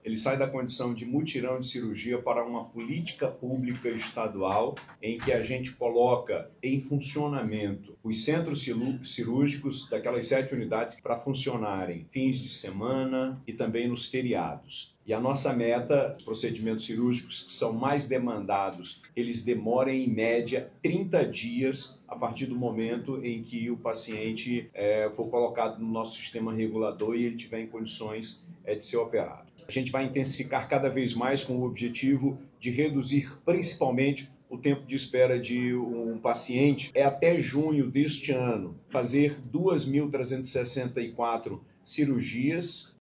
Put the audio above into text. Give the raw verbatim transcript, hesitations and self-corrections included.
ele sai da condição de mutirão de cirurgia para uma política pública estadual em que a gente coloca em funcionamento os centros cirúrgicos daquelas sete unidades para funcionarem fins de semana e também nos feriados. E a nossa meta, os procedimentos cirúrgicos que são mais demandados, eles demoram em média trinta dias a partir do momento em que o paciente é, for colocado no nosso sistema regulador e ele tiver em condições é, de ser operado. A gente vai intensificar cada vez mais com o objetivo de reduzir principalmente o tempo de espera de um paciente. É até junho deste ano fazer duas mil trezentas e sessenta e quatro cirurgias